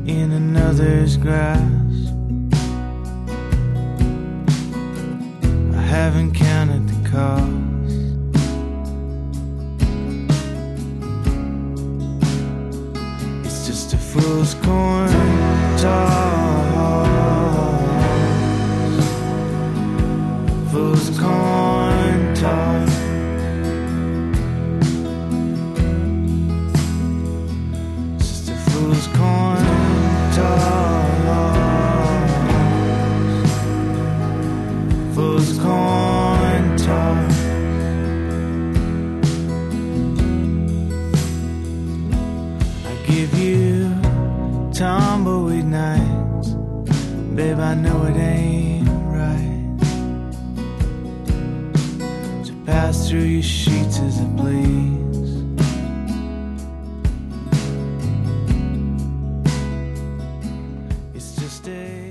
in another's grasp. I haven't counted the cost. It's just a fool's coin toss. Fool's coin toss. Fool's coin toss. Fool's coin toss. I give you tumbleweed nights, babe, I know it ain't right to pass through your sheets as it bleeds. Stay.